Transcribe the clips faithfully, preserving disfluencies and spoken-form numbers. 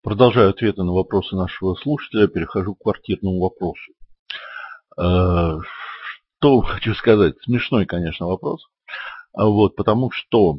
Продолжаю ответы на вопросы нашего слушателя, перехожу к квартирному вопросу. Э, Что хочу сказать? Смешной, конечно, вопрос. А Вот, потому что,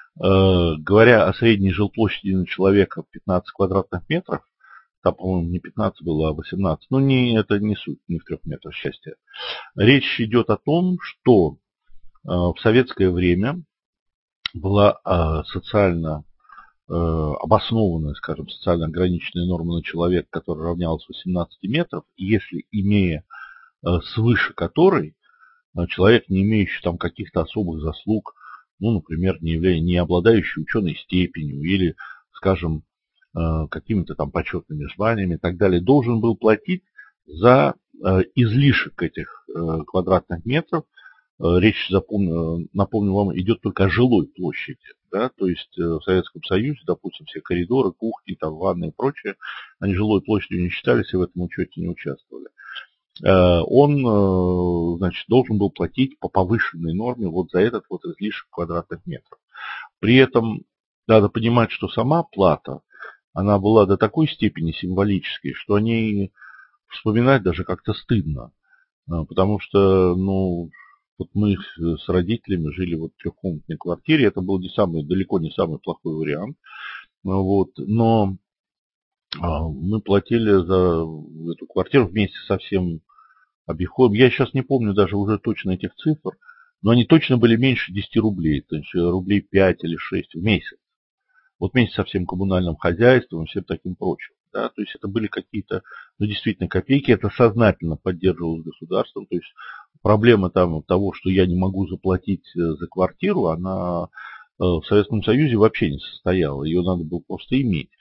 э, говоря о средней жилплощади на человека пятнадцать квадратных метров, там, по-моему, не пятнадцать было, а восемнадцать, но не, это не суть, не в трех метрах счастья. Речь идет о том, что э, в советское время была э, социально э, обоснованная, скажем, социально ограниченная норма на человека, которая равнялась восемнадцати метров, и если, имея э, свыше которой, э, человек, не имеющий там каких-то особых заслуг, ну, например, не, являя, не обладающий ученой степенью или, скажем, э, какими-то там почетными званиями и так далее, должен был платить за э, излишек этих э, квадратных метров. Э, Речь, запомню, напомню вам, идет только о жилой площади. Да? То есть э, в Советском Союзе, допустим, все коридоры, кухни, там, ванны и прочее, они жилой площадью не считались и в этом учете не участвовали. Э, Он, э, значит, должен был платить по повышенной норме вот за этот вот излишек квадратных метров. При этом надо понимать, что сама плата, она была до такой степени символической, что о ней вспоминать даже как-то стыдно. А, Потому что, ну, вот мы с родителями жили вот в трехкомнатной квартире. Это был не самый, далеко не самый плохой вариант. Ну, Вот. Но а, мы платили за эту квартиру вместе со всем обиходом. Я сейчас не помню даже уже точно этих цифр, но они точно были меньше десяти рублей. То есть рублей пять или шесть в месяц. Вот вместе со всем коммунальным хозяйством и всем таким прочим. Да, то есть это были какие-то, ну, действительно, копейки, это сознательно поддерживалось государством. То есть проблема там того, что я не могу заплатить э, за квартиру, она э, в Советском Союзе вообще не состояла. Ее надо было просто иметь.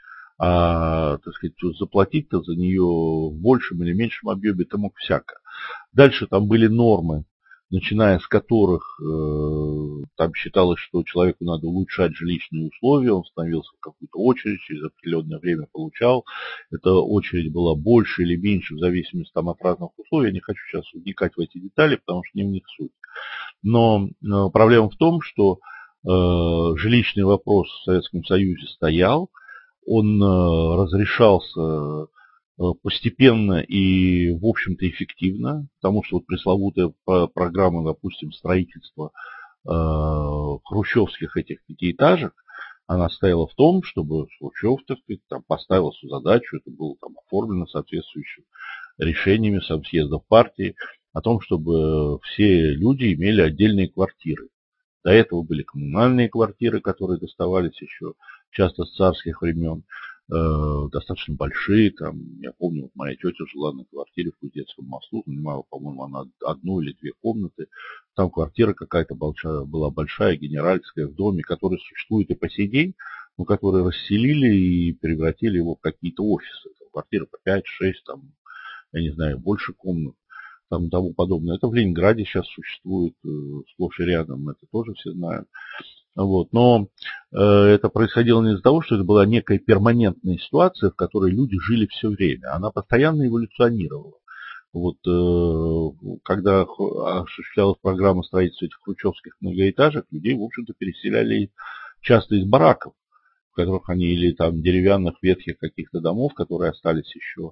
А, так сказать, заплатить-то за нее в большем или меньшем объеме ты мог всяко. Дальше там были нормы, начиная с которых э, там считалось, что человеку надо улучшать жилищные условия, он становился в какую-то очередь, через определенное время получал. Эта очередь была больше или меньше в зависимости там, от разных условий. Я не хочу сейчас вникать в эти детали, потому что не в них суть. Но э, проблема в том, что э, жилищный вопрос в Советском Союзе стоял, он э, разрешался э, постепенно и, в общем-то, эффективно, потому что вот пресловутая программа, допустим, строительства э, хрущевских этих пятиэтажек, она стояла в том, чтобы Хрущев, так сказать, там, поставил свою задачу, это было там оформлено соответствующими решениями съездов партии, о том, чтобы все люди имели отдельные квартиры. До этого были коммунальные квартиры, которые доставались еще часто с царских времен, э, достаточно большие. Там, я помню, вот моя тетя жила на квартире в Кузнецком мосту, занимала, по-моему, она одну или две комнаты. Там квартира какая-то большая, была большая, генеральская, в доме, которая существует и по сей день, но которые расселили и превратили его в какие-то офисы. Там квартиры по пять-шесть, там, я не знаю, больше комнат, там и тому подобное. Это в Ленинграде сейчас существует, э, сплошь и рядом, это тоже все знают. Вот. Но э, это происходило не из-за того, что это была некая перманентная ситуация, в которой люди жили все время. Она постоянно эволюционировала. Вот, э, когда осуществлялась программа строительства этих хрущевских многоэтажек, людей, в общем-то, переселяли часто из бараков, в которых они, или там деревянных ветхих каких-то домов, которые остались еще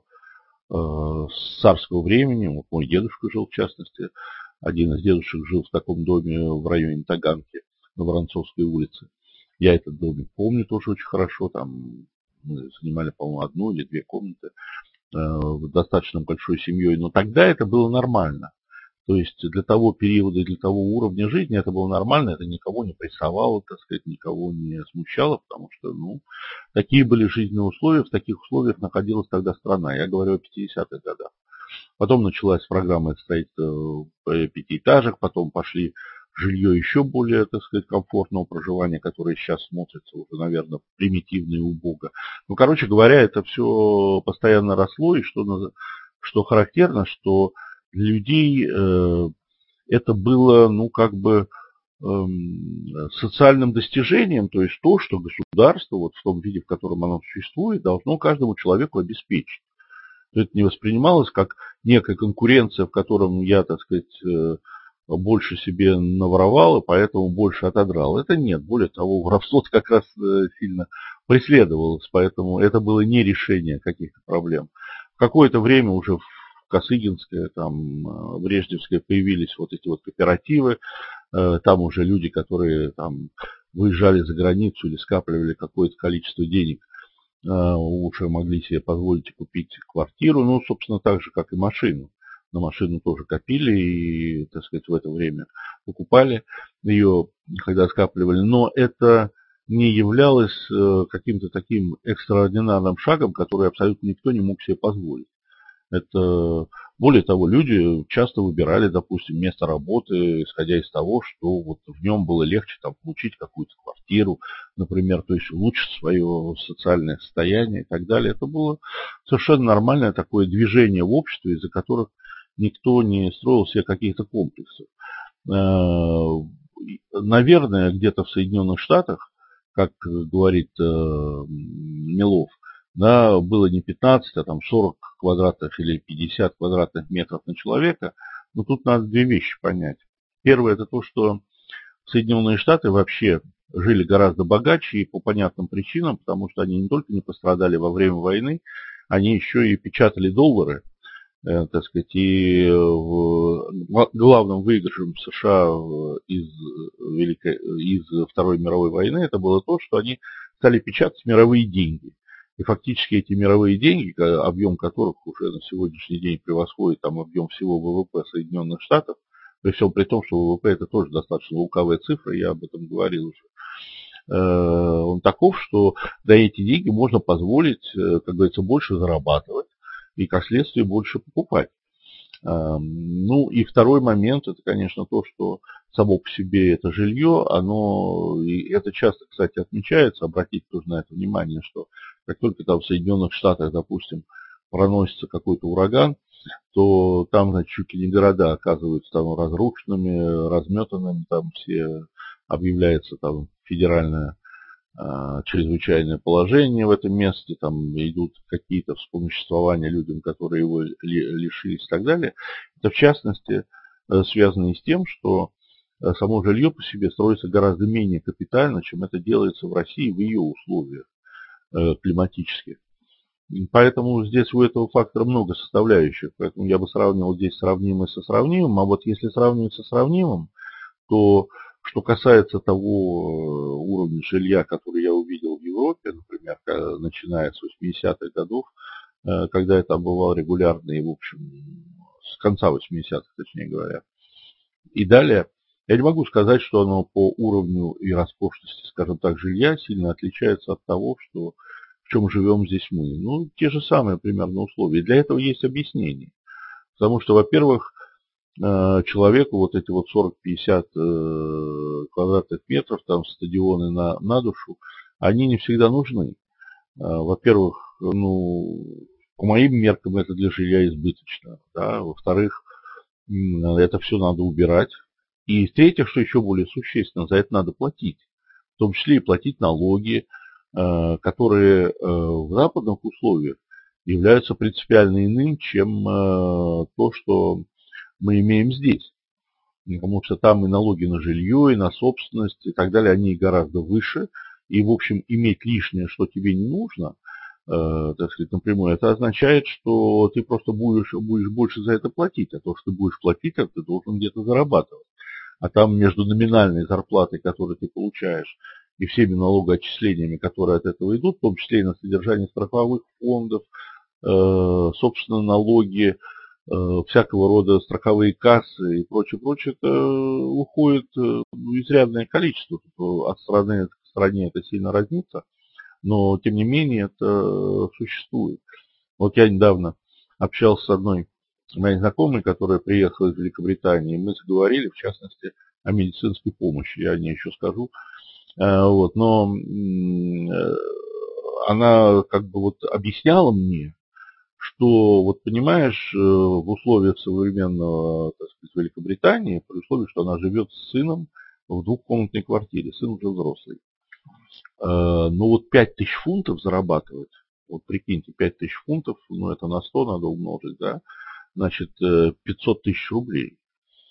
с царского времени. Вот мой дедушка жил, в частности, один из дедушек жил в таком доме в районе Таганки, на Воронцовской улице. Я этот домик помню тоже очень хорошо. Там мы занимали, по-моему, одну или две комнаты э, достаточно большой семьей. Но тогда это было нормально. То есть для того периода и для того уровня жизни это было нормально, это никого не прессовало, так сказать, никого не смущало, потому что, ну, такие были жизненные условия, в таких условиях находилась тогда страна. Я говорю о пятидесятых годах. Потом началась программа строительства пятиэтажек, потом пошли жилье еще более, так сказать, комфортного проживания, которое сейчас смотрится уже, наверное, примитивно и убого. Ну, короче говоря, это все постоянно росло, и что, что характерно, что для людей э, это было, ну, как бы э, социальным достижением, то есть то, что государство, вот в том виде, в котором оно существует, должно каждому человеку обеспечить. То это не воспринималось как некая конкуренция, в котором я, так сказать, э, больше себе наворовал и поэтому больше отодрал. Это нет. Более того, воровство как раз сильно преследовалось, поэтому это было не решение каких-то проблем. В какое-то время уже в Косыгинское, там, Брежневское появились вот эти вот кооперативы, там уже люди, которые там выезжали за границу или скапливали какое-то количество денег, уже могли себе позволить купить квартиру, ну, собственно, так же, как и машину. На машину тоже копили и, так сказать, в это время покупали ее, когда скапливали. Но это не являлось каким-то таким экстраординарным шагом, который абсолютно никто не мог себе позволить. Это, более того, люди часто выбирали, допустим, место работы, исходя из того, что вот в нем было легче там, получить какую-то квартиру, например, то есть улучшить свое социальное состояние и так далее. Это было совершенно нормальное такое движение в обществе, из-за которых никто не строил себе каких-то комплексов. Наверное, где-то в Соединенных Штатах, как говорит Милов, да, было не пятнадцать, а там сорок квадратных или пятьдесят квадратных метров на человека. Но тут надо две вещи понять. Первое, это то, что Соединенные Штаты вообще жили гораздо богаче и по понятным причинам, потому что они не только не пострадали во время войны, они еще и печатали доллары, э, так сказать, и в, главным выигрышем США из, Великой, из Второй мировой войны это было то, что они стали печатать мировые деньги. И фактически эти мировые деньги, объем которых уже на сегодняшний день превосходит там, объем всего ВВП Соединенных Штатов, при всем при том, что ВВП это тоже достаточно лукавая цифра, я об этом говорил уже, он таков, что за эти деньги можно позволить, как говорится, больше зарабатывать и, как следствие, больше покупать. Ну и второй момент, это, конечно, то, что само по себе это жилье, оно, и это часто, кстати, отмечается, обратите тоже на это внимание, что как только там в Соединенных Штатах, допустим, проносится какой-то ураган, то там, значит, чуть ли не города оказываются там разрушенными, разметанными, там все объявляется там федеральное а, чрезвычайное положение в этом месте, там идут какие-то вспомоществования людям, которые его ли, лишились и так далее. Это в частности связано и с тем, что само жилье по себе строится гораздо менее капитально, чем это делается в России в ее условиях климатических. Поэтому здесь у этого фактора много составляющих. Поэтому я бы сравнивал здесь сравнимое со сравнимым. А вот если сравнивать со сравнимым, то что касается того уровня жилья, который я увидел в Европе, например, начиная с восьмидесятых годов, когда я там бывал регулярно и, в общем, с конца восьмидесятых, точнее говоря, и далее, я не могу сказать, что оно по уровню и роскошности, скажем так, жилья сильно отличается от того, что в чем живем здесь мы. Ну, те же самые примерно условия. Для этого есть объяснение. Потому что, во-первых, человеку вот эти вот сорок-пятьдесят квадратных метров, там стадионы на, на душу, они не всегда нужны. Во-первых, ну, по моим меркам это для жилья избыточно. Да? Во-вторых, это все надо убирать. И в-третьих, что еще более существенно, за это надо платить. В том числе и платить налоги, которые в западных условиях являются принципиально иным, чем то, что мы имеем здесь. Потому что там и налоги на жилье, и на собственность, и так далее, они гораздо выше. И, в общем, иметь лишнее, что тебе не нужно, э, так сказать, напрямую, это означает, что ты просто будешь, будешь больше за это платить. А то, что ты будешь платить, это ты должен где-то зарабатывать. А там между номинальной зарплатой, которую ты получаешь, и всеми налогоотчислениями, которые от этого идут, в том числе и на содержание страховых фондов, э, собственно, налоги, э, всякого рода страховые кассы и прочее, прочее, это уходит э, изрядное количество. От страны к стране это сильно разнится, но, тем не менее, это существует. Вот я недавно общался с одной моей знакомой, которая приехала из Великобритании, и мы заговорили, в частности, о медицинской помощи, я о ней еще скажу. Вот, но она как бы вот объясняла мне, что, вот понимаешь, в условиях современного, так сказать, Великобритании, при условии, что она живет с сыном в двухкомнатной квартире, сын уже взрослый, ну вот пять тысяч фунтов зарабатывать, вот прикиньте, пять тысяч фунтов, ну это на сто надо умножить, да, значит, пятьсот тысяч рублей.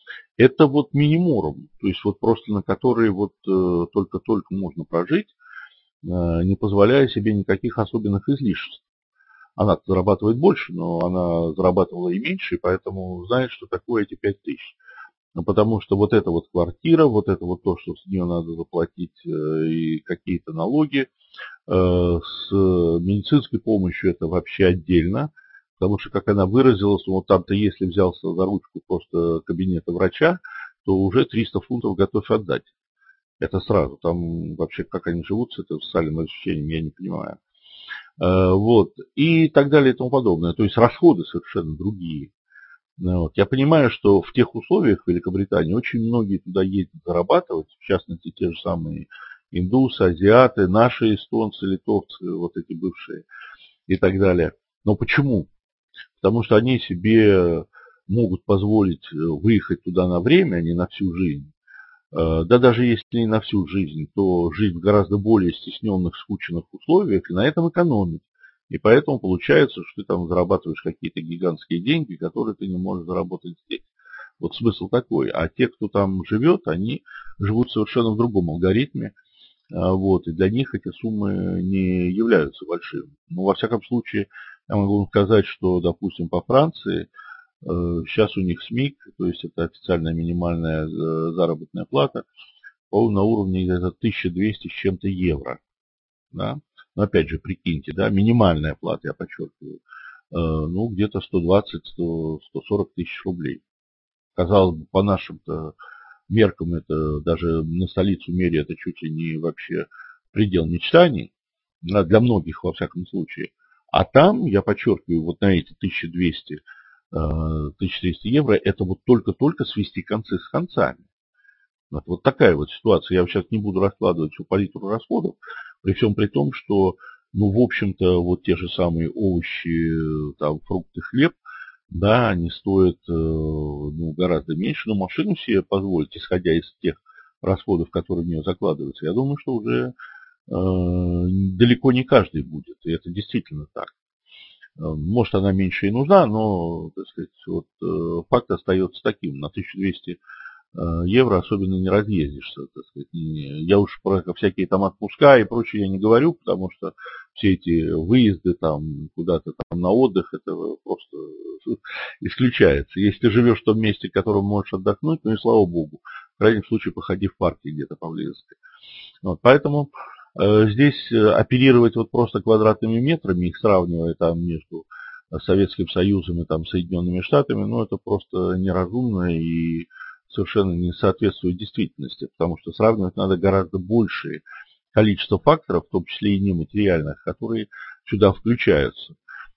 Это вот минимум, то есть вот просто на который вот э, только-только можно прожить, э, не позволяя себе никаких особенных излишеств. Она зарабатывает больше, но она зарабатывала и меньше, и поэтому знает, что такое эти пять тысяч. Ну, потому что вот эта вот квартира, вот это вот то, что с нее надо заплатить, э, и какие-то налоги, э, с медицинской помощью это вообще отдельно. Потому что, как она выразилась, ну, вот там-то если взялся за ручку просто кабинета врача, то уже триста фунтов готов отдать. Это сразу. Там вообще, как они живут с этим социальным ощущением, я не понимаю. Э, Вот. И так далее и тому подобное. То есть расходы совершенно другие. Ну, вот. Я понимаю, что в тех условиях в Великобритании очень многие туда ездят зарабатывать, в частности, те же самые индусы, азиаты, наши эстонцы, литовцы, вот эти бывшие и так далее. Но почему? Потому что они себе могут позволить выехать туда на время, а не на всю жизнь. Да даже если не на всю жизнь, то жить в гораздо более стесненных, скучных условиях и на этом экономить. И поэтому получается, что ты там зарабатываешь какие-то гигантские деньги, которые ты не можешь заработать здесь. Вот смысл такой. А те, кто там живет, они живут совершенно в другом алгоритме. Вот, и для них эти суммы не являются большими. Но во всяком случае, я могу вам сказать, что, допустим, по Франции, сейчас у них СМИК, то есть это официальная минимальная заработная плата, по на уровне где-то тысяча двести с чем-то евро. Да? Но опять же, прикиньте, да, минимальная плата, я подчеркиваю, ну где-то сто двадцать - сто сорок тысяч рублей. Казалось бы, по нашим-то меркам это даже на столицу мире это чуть ли не вообще предел мечтаний, для многих во всяком случае. А там, я подчеркиваю, вот на эти тысяча двести - тысяча триста евро, это вот только-только свести концы с концами. Вот, вот такая вот ситуация. Я сейчас не буду раскладывать всю палитру расходов, при всем при том, что, ну, в общем-то, вот те же самые овощи, там, фрукты, хлеб, да, они стоят, ну, гораздо меньше, но машину себе позволить, исходя из тех расходов, которые в нее закладываются, я думаю, что уже э, далеко не каждый будет, и это действительно так. Может, она меньше и нужна, но, так сказать, вот, э, факт остается таким. На тысячу двести евро особенно не разъездишься, так сказать. Я уж про всякие там отпуска и прочее я не говорю, потому что все эти выезды там куда-то там на отдых, это просто исключается. Если ты живешь в том месте, в котором можешь отдохнуть, ну и слава богу. В крайнем случае, походи в парке где-то поблизости. Вот, поэтому э, здесь оперировать вот просто квадратными метрами, их сравнивая там между Советским Союзом и там Соединенными Штатами, ну это просто неразумно и совершенно не соответствует действительности, потому что сравнивать надо гораздо большее количество факторов, в том числе и нематериальных, которые сюда включаются.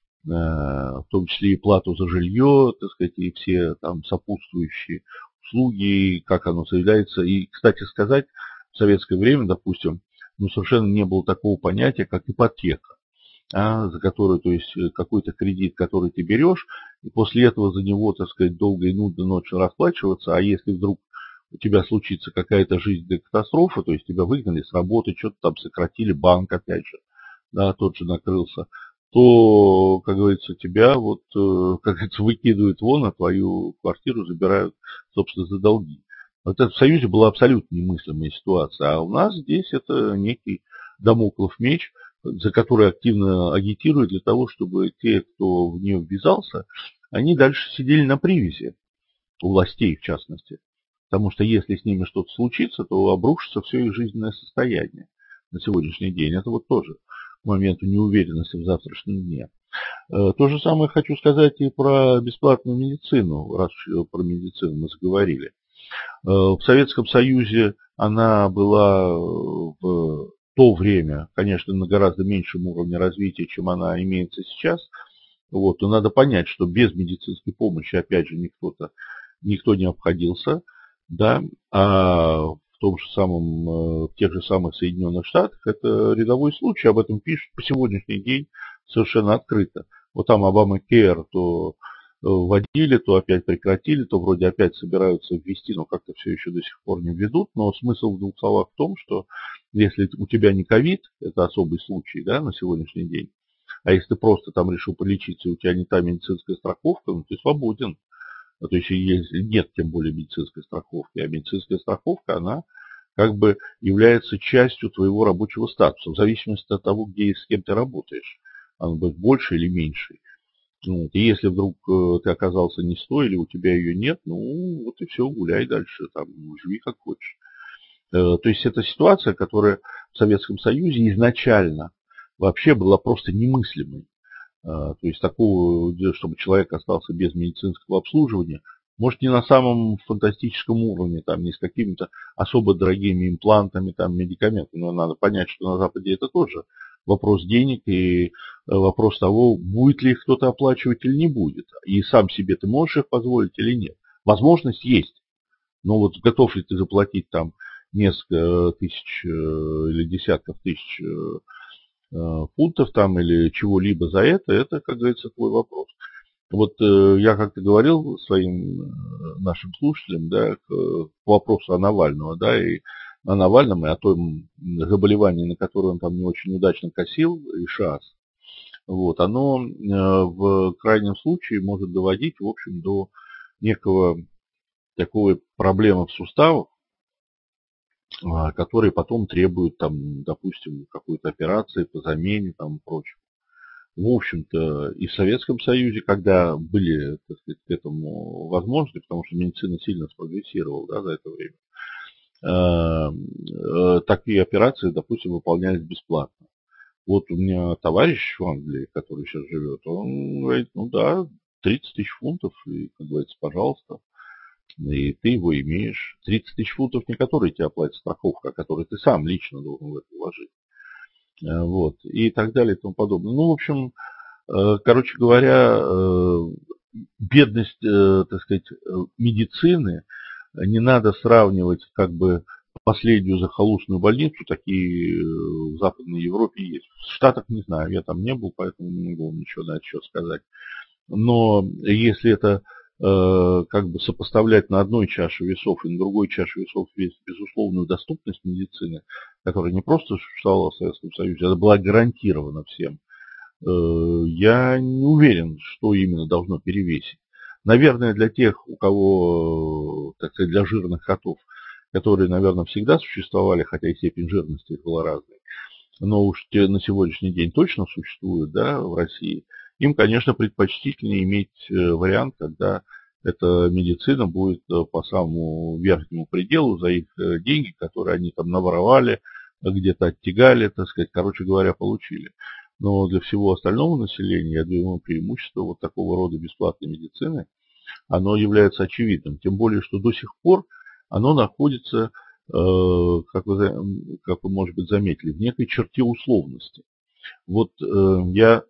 В том числе и плату за жилье, так сказать, и все там сопутствующие услуги, как оно соявляется. И, кстати сказать, в советское время, допустим, ну, совершенно не было такого понятия, как ипотека. А, за которую, то есть какой-то кредит, который ты берешь, и после этого за него, так сказать, долго и нудно ночью расплачиваться, а если вдруг у тебя случится какая-то жизненная катастрофа, то есть тебя выгнали с работы, что-то там сократили, банк опять же, да, тот же накрылся, то, как говорится, тебя вот, как говорится, выкидывают вон, а твою квартиру забирают, собственно, за долги. Вот это в Союзе была абсолютно немыслимая ситуация, а у нас здесь это некий дамоклов меч, за который активно агитируют для того, чтобы те, кто в нее ввязался, они дальше сидели на привязи, у властей в частности. Потому что если с ними что-то случится, то обрушится все их жизненное состояние на сегодняшний день. Это вот тоже к моменту неуверенности в завтрашнем дне. То же самое хочу сказать и про бесплатную медицину, раз про медицину мы заговорили. В Советском Союзе она была в то время, конечно, на гораздо меньшем уровне развития, чем она имеется сейчас. Вот, но надо понять, что без медицинской помощи, опять же, никто-то, никто не обходился, да, а в том же самом, в тех же самых Соединенных Штатах это рядовой случай, об этом пишут по сегодняшний день совершенно открыто. Вот там Обама-Кейр, то вводили, то опять прекратили, то вроде опять собираются ввести, но как-то все еще до сих пор не введут. Но смысл в двух словах в том, что если у тебя не ковид, это особый случай, да, на сегодняшний день, а если ты просто там решил полечиться, и у тебя не та медицинская страховка, ну ты свободен. То есть если нет тем более медицинской страховки, а медицинская страховка, она как бы является частью твоего рабочего статуса, в зависимости от того, где и с кем ты работаешь. Она будет больше или меньше. Вот. И если вдруг э, ты оказался не с той, или у тебя ее нет, ну вот и все, гуляй дальше, там, живи как хочешь. Э, то есть это ситуация, которая в Советском Союзе изначально вообще была просто немыслимой. Э, то есть такого, чтобы человек остался без медицинского обслуживания, может, не на самом фантастическом уровне, там, не с какими-то особо дорогими имплантами, там, медикаментами, но надо понять, что на Западе это тоже вопрос денег и вопрос того, будет ли их кто-то оплачивать или не будет. И сам себе ты можешь их позволить или нет. Возможность есть. Но вот готов ли ты заплатить там несколько тысяч или десятков тысяч фунтов там или чего-либо за это, это, как говорится, твой вопрос. Вот э, я как-то говорил своим э, нашим слушателям, да, к, к вопросу о Навального, да, и о Навальном, и о том заболевании, на которое он там не очень удачно косил, и ШАС, вот, оно э, в крайнем случае может доводить, в общем, до некого такой проблемы в суставах, э, которые потом требуют, там, допустим, какой-то операции по замене, там, и прочее. В общем-то, и в Советском Союзе, когда были, так сказать, к этому возможности, потому что медицина сильно спрогрессировала, да, за это время, э, э, такие операции, допустим, выполнялись бесплатно. Вот у меня товарищ в Англии, который сейчас живет, он говорит, ну да, тридцать тысяч фунтов, и, как говорится, пожалуйста, и ты его имеешь. тридцать тысяч фунтов, не которые тебе оплатит страховка, а которые ты сам лично должен в это вложить. Вот, и так далее и тому подобное. Ну, в общем, короче говоря, бедность, так сказать, медицины не надо сравнивать как бы последнюю захолустную больницу, такие в Западной Европе есть. В Штатах не знаю, я там не был, поэтому не могу вам ничего на это счет сказать. Но если это как бы сопоставлять на одной чаше весов и на другой чаше весов весь безусловную доступность медицины, которая не просто существовала в Советском Союзе, она была гарантирована всем, я не уверен, что именно должно перевесить. Наверное, для тех, у кого, так сказать, для жирных котов, которые, наверное, всегда существовали, хотя и степень жирности их была разной, но уж те на сегодняшний день точно существуют, да, в России, им, конечно, предпочтительнее иметь вариант, когда эта медицина будет по самому верхнему пределу за их деньги, которые они там наворовали, где-то оттягали, так сказать, короче говоря, получили. Но для всего остального населения, я думаю, преимущество вот такого рода бесплатной медицины, оно является очевидным. Тем более, что до сих пор оно находится, как вы, как вы, может быть, заметили, в некой черте условности. Вот я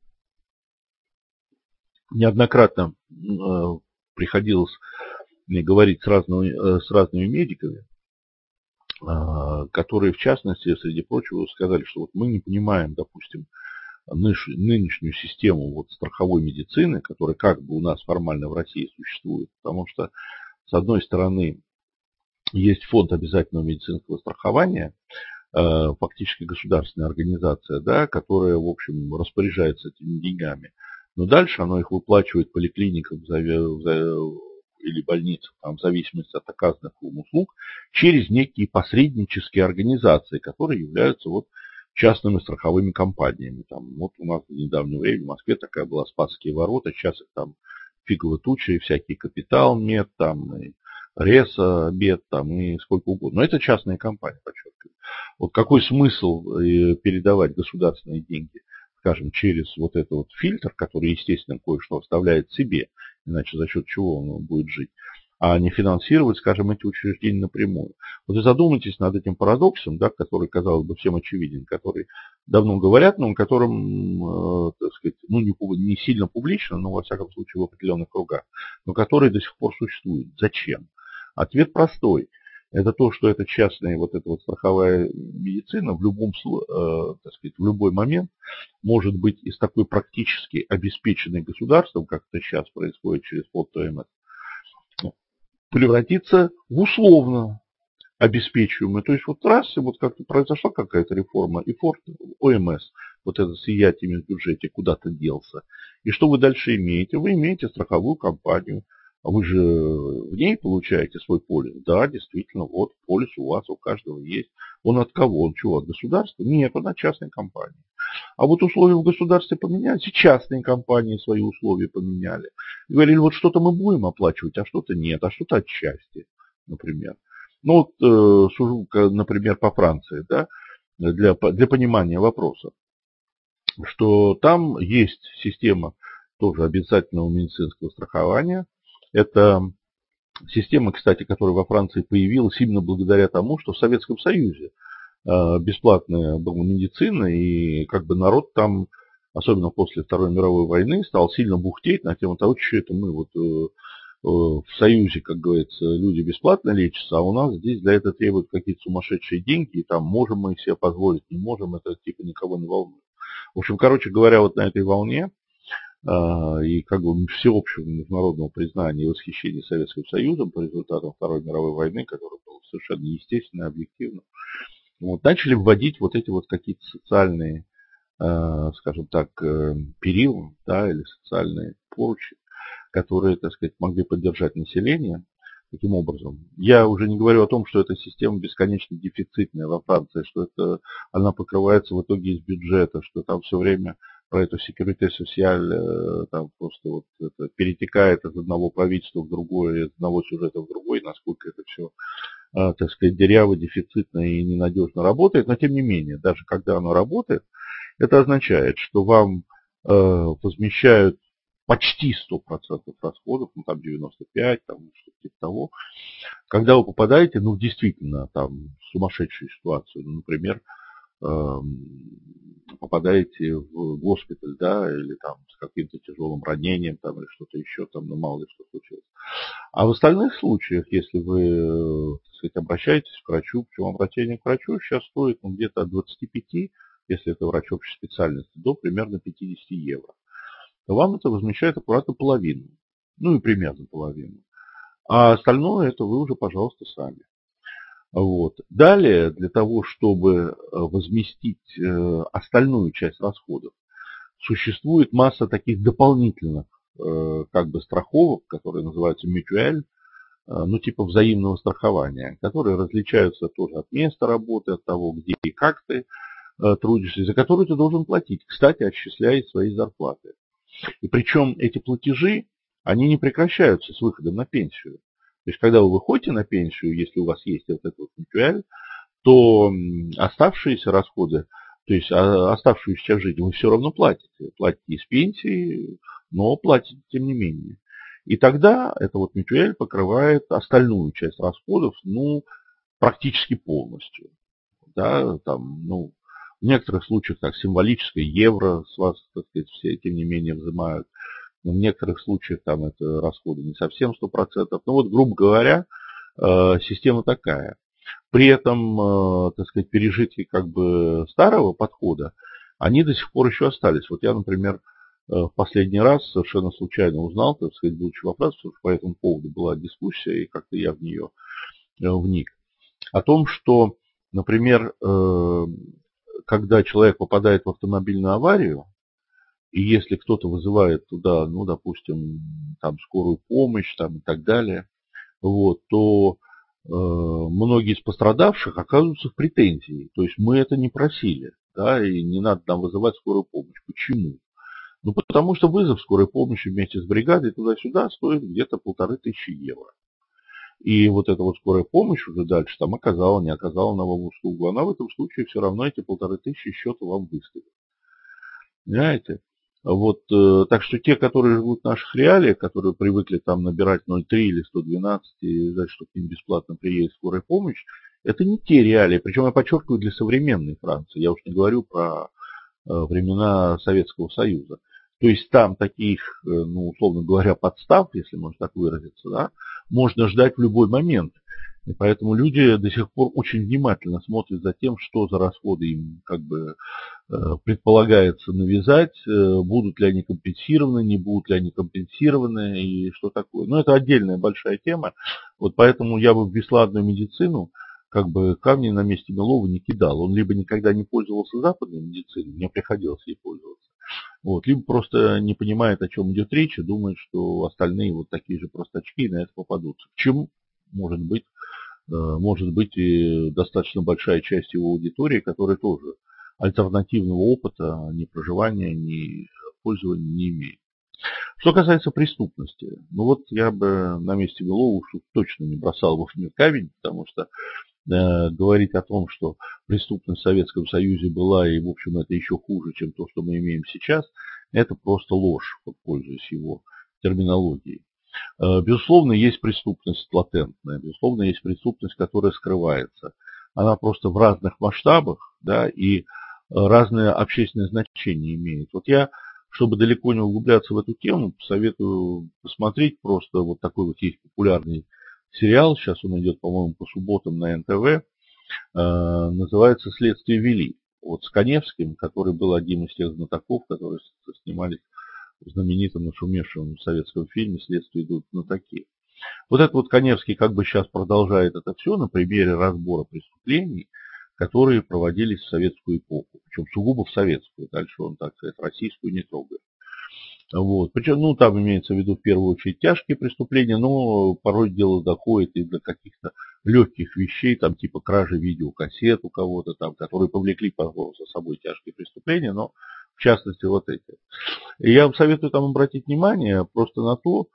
неоднократно приходилось мне говорить с разными, с разными медиками, которые, в частности, среди прочего, сказали, что вот мы не понимаем, допустим, нынешнюю систему вот страховой медицины, которая как бы у нас формально в России существует, потому что, с одной стороны, есть фонд обязательного медицинского страхования, фактически государственная организация, да, которая, в общем, распоряжается этими деньгами. Но дальше оно их выплачивает поликлиникам за, за, или больницам, там, в зависимости от оказанных им услуг, через некие посреднические организации, которые являются вот частными страховыми компаниями. Там, вот у нас в недавнее время в Москве такая была Спасские ворота, сейчас их там фиговые тучи, и всякие Капитал, Мед, там, и Реса, Бед, там, и сколько угодно. Но это частные компании, подчеркиваю. Вот какой смысл передавать государственные деньги, скажем, через вот этот вот фильтр, который, естественно, кое-что оставляет себе, иначе за счет чего он будет жить, а не финансировать, скажем, эти учреждения напрямую. Вот и задумайтесь над этим парадоксом, да, который, казалось бы, всем очевиден, который давно говорят, но которым, э, так сказать, ну, не, не сильно публично, но, во всяком случае, в определенных кругах, но который до сих пор существует. Зачем? Ответ простой. Это то, что эта частная вот эта вот страховая медицина в любом, э, так сказать, в любой момент может быть из такой практически обеспеченной государством, как это сейчас происходит через фонд ОМС, превратиться в условно обеспечиваемый. То есть вот раз, и вот как-то произошла какая-то реформа, и фонд ОМС, вот этот сиятельный в бюджете, куда-то делся. И что вы дальше имеете? Вы имеете страховую компанию, А вы же в ней получаете свой полис? Да, действительно, вот полис у вас, у каждого есть. Он от кого? Он чего, от государства? Нет, он от частной компании. А вот условия в государстве поменялись, и частные компании свои условия поменяли. И говорили, вот что-то мы будем оплачивать, а что-то нет, а что-то отчасти, например. Ну вот, э, сужу, например, по Франции, да, для, для понимания вопроса, что там есть система тоже обязательного медицинского страхования. Это система, кстати, которая во Франции появилась именно благодаря тому, что в Советском Союзе бесплатная была медицина, и как бы народ там, особенно после Второй мировой войны, стал сильно бухтеть на тему того, что это мы вот в Союзе, как говорится, люди бесплатно лечатся, а у нас здесь для этого требуют какие-то сумасшедшие деньги, и там можем мы себе позволить, не можем, это типа никого не волнует. В общем, короче говоря, вот на этой волне и как бы всеобщего международного признания и восхищения Советским Союзом по результатам Второй мировой войны, которая была совершенно естественно и объективно, вот, начали вводить вот эти вот какие-то социальные, э, скажем так, э, перилы, да, или социальные поручи, которые, так сказать, могли поддержать население таким образом. Я уже не говорю о том, что эта система бесконечно дефицитная во Франции, что это, она покрывается в итоге из бюджета, что там все время про эту sécurité sociale там просто вот это перетекает из одного правительства в другое, из одного сюжета в другой, насколько это все, так сказать, дыряво, дефицитно и ненадежно работает. Но тем не менее, даже когда оно работает, это означает, что вам э, возмещают почти сто процентов расходов, ну там девяносто пять процентов, там что-то типа того. Когда вы попадаете, ну действительно, там сумасшедшую ситуацию, ну, например, э, попадаете в госпиталь, да, или там с каким-то тяжелым ранением, там, или что-то еще, там, ну, мало ли что случилось. А в остальных случаях, если вы, так сказать, обращаетесь к врачу, причем обращение к врачу сейчас стоит ну, где-то от двадцати пяти, если это врач общей специальности, до примерно пятидесяти евро, то вам это возмещает аккуратно половину, ну и примерно половину. А остальное это вы уже, пожалуйста, сами. Вот. Далее, для того, чтобы возместить остальную часть расходов, существует масса таких дополнительных как бы страховок, которые называются мютуэль, ну типа взаимного страхования, которые различаются тоже от места работы, от того, где и как ты трудишься, за которые ты должен платить, кстати, отчисляя свои зарплаты. И причем эти платежи, они не прекращаются с выходом на пенсию. То есть, когда вы выходите на пенсию, если у вас есть вот этот вот мютуэль, то оставшиеся расходы, то есть оставшуюся часть жизни вы все равно платите. Платите из пенсии, но платите тем не менее. И тогда эта вот мютуэль покрывает остальную часть расходов, ну, практически полностью. Да, там, ну, в некоторых случаях так символическое евро с вас, так сказать, все тем не менее взимают. В некоторых случаях там это расходы не совсем сто процентов. Ну вот, грубо говоря, система такая. При этом, так сказать, пережитки как бы старого подхода, они до сих пор еще остались. Вот я, например, в последний раз совершенно случайно узнал, так сказать, будучи во Франции, потому что по этому поводу была дискуссия, и как-то я в нее вник, о том, что, например, когда человек попадает в автомобильную аварию, и если кто-то вызывает туда, ну, допустим, там скорую помощь там, и так далее, вот, то э, многие из пострадавших оказываются в претензии. То есть мы это не просили, да, и не надо нам вызывать скорую помощь. Почему? Ну, потому что вызов скорой помощи вместе с бригадой туда-сюда стоит где-то полторы тысячи евро. И вот эта вот скорая помощь уже дальше там оказала, не оказала на вам услугу. Она в этом случае все равно эти полторы тысячи счета вам выставит. Понимаете? Вот, э, так что те, которые живут в наших реалиях, которые привыкли там набирать ноль три или сто двенадцать и ждать, что к ним бесплатно приедет скорая помощь, это не те реалии. Причем я подчеркиваю для современной Франции. Я уж не говорю про э, времена Советского Союза. То есть там таких, э, ну, условно говоря, подстав, если можно так выразиться, да, можно ждать в любой момент. И поэтому люди до сих пор очень внимательно смотрят за тем, что за расходы им как бы предполагается навязать, будут ли они компенсированы, не будут ли они компенсированы и что такое. Но это отдельная большая тема. Вот поэтому я бы в бесплатную медицину как бы камни на месте Милова не кидал. Он либо никогда не пользовался западной медициной, мне приходилось ей пользоваться. Вот, либо просто не понимает, о чем идет речь, и думает, что остальные вот такие же простачки и на это попадутся. К чему может быть, э, может быть и достаточно большая часть его аудитории, которая тоже альтернативного опыта ни проживания, ни пользования не имеет. Что касается преступности, ну вот я бы на месте Белова уж точно не бросал бы в нее камень, потому что э, говорить о том, что преступность в Советском Союзе была, и в общем это еще хуже, чем то, что мы имеем сейчас, это просто ложь, вот, пользуясь его терминологией. Э, безусловно, есть преступность латентная, безусловно, есть преступность, которая скрывается. Она просто в разных масштабах, да, и разное общественное значение имеет. Вот я, чтобы далеко не углубляться в эту тему, советую посмотреть просто вот такой вот есть популярный сериал, сейчас он идет, по-моему, по субботам на эн тэ вэ, э, называется «Следствие вели». Вот с Каневским, который был одним из тех знатоков, которые снимались в знаменитом нашумевшем советском фильме «Следствие идут знатоки». Вот этот вот Каневский как бы сейчас продолжает это все на примере разбора преступлений, которые проводились в советскую эпоху, причем сугубо в советскую, дальше он, так сказать, российскую не трогает. Вот. Причем, ну, там имеется в виду в первую очередь тяжкие преступления, но порой дело доходит и до каких-то легких вещей, там типа кражи видеокассет у кого-то там, которые повлекли за собой тяжкие преступления, но в частности вот эти. И я вам советую там обратить внимание просто на то,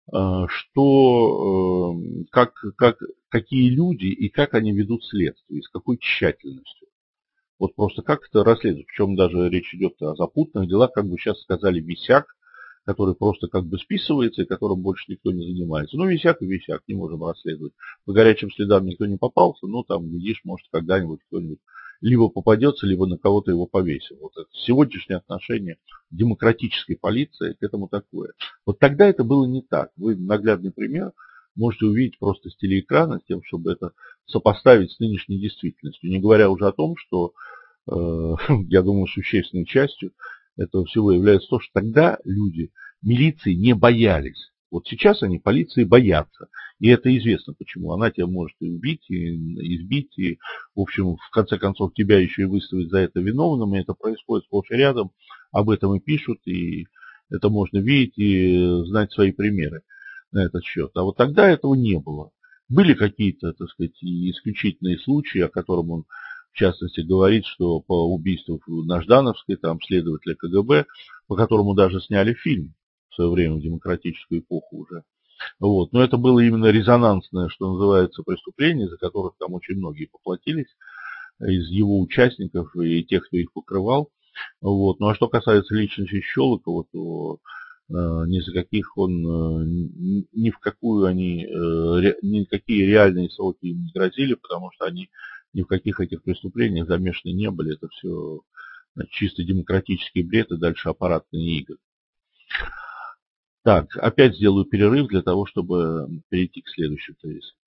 что как, как, какие люди и как они ведут следствие, с какой тщательностью. Вот просто как это расследуют, причем даже речь идет о запутанных делах, как бы сейчас сказали, висяк, который просто как бы списывается и которым больше никто не занимается. Ну, висяк и висяк, не можем расследовать. По горячим следам никто не попался, ну, там, видишь, может, когда-нибудь кто-нибудь либо попадется, либо на кого-то его повесил. Вот это сегодняшнее отношение демократической полиции к этому такое. Вот тогда это было не так. Вы наглядный пример можете увидеть просто с телеэкрана, с тем, чтобы это сопоставить с нынешней действительностью. Не говоря уже о том, что, э, я думаю, существенной частью этого всего является то, что тогда люди милиции не боялись. Вот сейчас они полиции боятся. И это известно почему. Она тебя может и убить, и избить, и, в общем, в конце концов, тебя еще и выставить за это виновным. И это происходит сплошь и рядом. Об этом и пишут, и это можно видеть, и знать свои примеры на этот счет. А вот тогда этого не было. Были какие-то, так сказать, исключительные случаи, о котором он, в частности, говорит, что по убийству на Ждановской, там, следователя ка гэ бэ, по которому даже сняли фильм в свое время, в демократическую эпоху уже. Вот. Но это было именно резонансное, что называется, преступление, за которых там очень многие поплатились из его участников и тех, кто их покрывал. Вот. Ну а что касается личности Щелокова, то э, ни за каких он, э, ни в какую они, э, никакие реальные сроки им не грозили, потому что они ни в каких этих преступлениях замешаны не были. Это все чисто демократический бред и дальше аппаратные игры. Так, опять сделаю перерыв для того, чтобы перейти к следующему тезису.